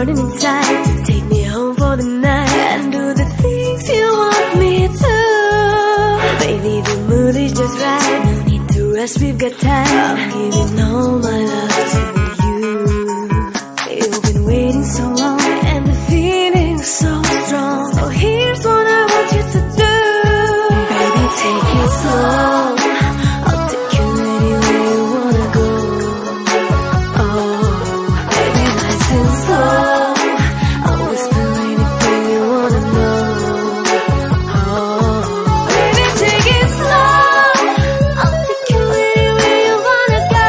burning inside to take me home for the night and do the things you want me to. Baby, the mood is just right. No need to rush, we've got time. I'm giving all my love to you. You've been waiting so long and the feeling's so strong. So here's what I want you to do. Baby, take it slow. I'll take you anywhere you wanna go. Oh, baby, nice and slow. I'll whisper anything you wanna know. Oh, baby, take it slow. I'll take you anywhere you wanna go.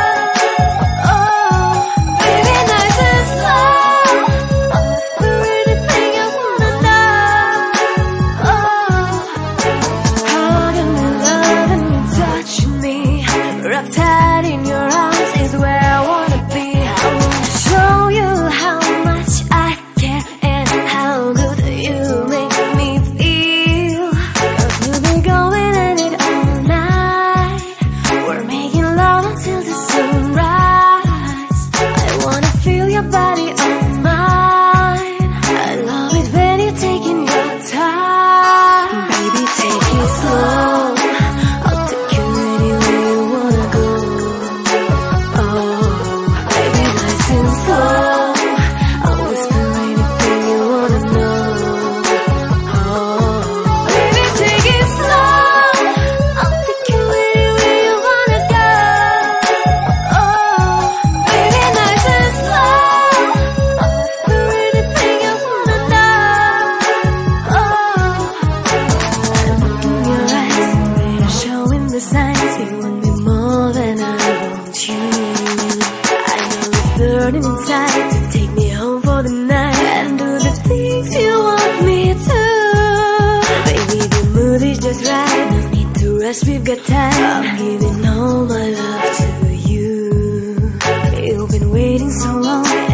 Oh, baby, nice and slow. I'll whisper anything you wanna know. Oh, hugging me, loving me, touching me, wrapped tight in your arms is where I wanna be. I wanna show you how much I care and how good you make me feel. 'Cause we'll be going at it all night. We're making love until the sunrise. I wanna feel your body on mine. I love it when you're taking your time. Baby, take it slow. I'll take you anywhere you wanna go. Oh, baby, nice and slow. I'll whisper anything you wanna know. Oh, baby, take it slow. I'll take you anywhere you wanna go. Oh, baby, nice and slow. I'll whisper anything you wanna know. Oh, I look in your eyes, they're showing the signs. You want me more than I want you. I know it's burning inside to take me home for the night and do the things you want me to. Baby, the mood is just right. No need to rush, we've got time. I'm giving all my love to you. You've been waiting so long